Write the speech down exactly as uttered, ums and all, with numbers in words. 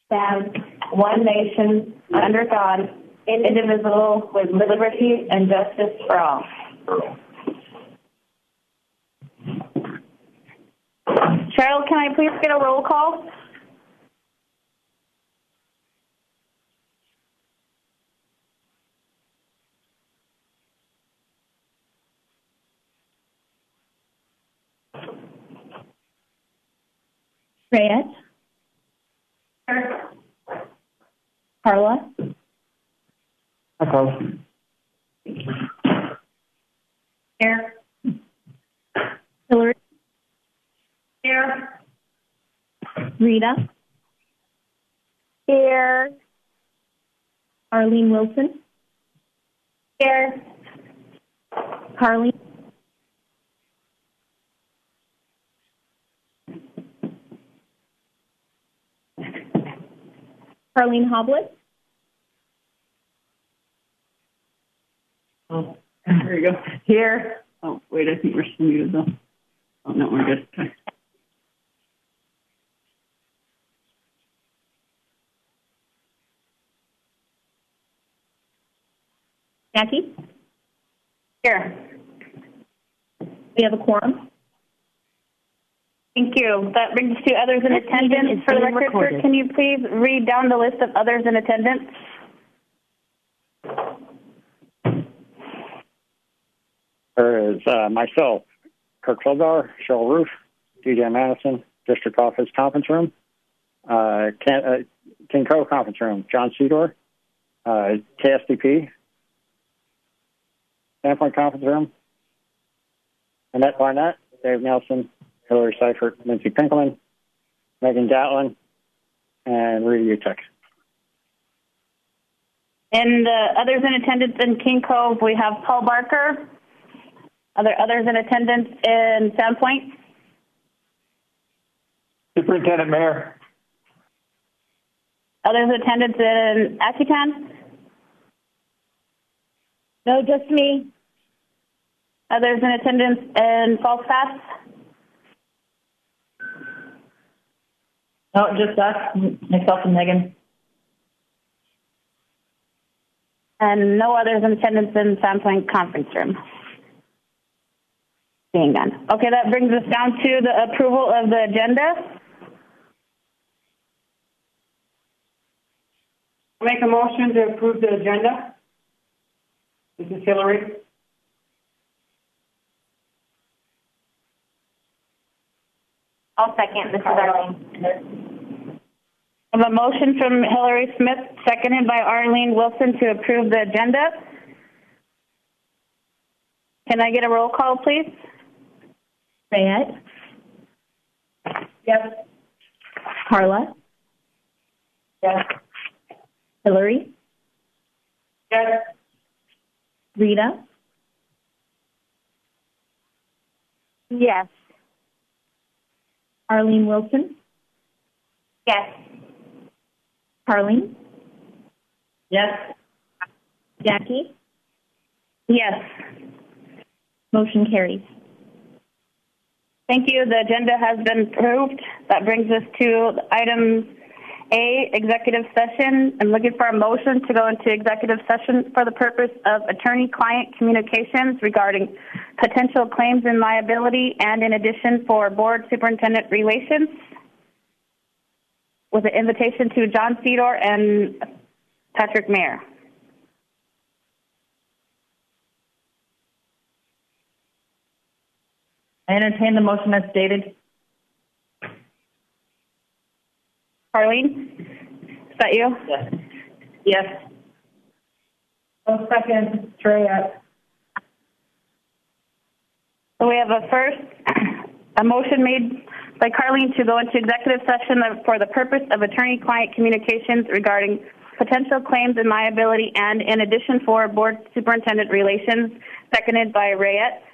stand, one nation, under God, indivisible, with liberty and justice for all. Cheryl, can I please get a roll call? Reyes. Carla. Echo. Here. Hillary. Here. Rita. Here. Arlene Wilson. Here. Carly. Carlene Hoblet. Oh, there you go. Here. Oh, wait, I think we're still muted though. Oh, no, we're good. Okay. Jackie. Here. We have a quorum. Thank you. That brings us to others in This meeting attendance. is For the being record, recorded. sir, can you please read down the list of others in attendance? There is uh, myself, Kirk Feldar, Cheryl Roof, D J Madison, District Office Conference Room, uh, Ken, uh, King Co Conference Room, John Cedar, uh, K S D P, Sandpoint Conference Room, Annette Barnett, Dave Nelson, Hillary Seifert, Lindsay Pinkelman, Megan Gatlin, and Rita Utek. And uh, others in attendance in King Cove, we have Paul Barker. Are there others in attendance in Sandpoint? Superintendent Mayor. Others in attendance in Akitan? No, just me. Others in attendance in Falls Pass? No, just us, myself and Megan. And no others in attendance in Sandpoint Conference Room. Seeing none. Okay, that brings us down to the approval of the agenda. Make a motion to approve the agenda. This is Hillary. I'll second. This is Arlene. I have a motion from Hillary Smith, seconded by Arlene Wilson, to approve the agenda. Can I get a roll call, please? Reyes. Yes. Carla. Yes. Hillary. Yes. Rita. Yes. Arlene Wilson. Yes. Carlene. Yes. Jackie. Yes. Motion carries. Thank you. The agenda has been approved. That brings us to item A, executive session. I'm looking for a motion to go into executive session for the purpose of attorney-client communications regarding potential claims and liability, and in addition for board superintendent relations, with an invitation to John Cedar and Patrick Mayer. I entertain the motion as stated. Carlene, is that you? Yes. Yes. One second, Trey. So we have a first, a motion made by Carlene to go into executive session for the purpose of attorney-client communications regarding potential claims and liability, and in addition for board superintendent relations, seconded by Reyes.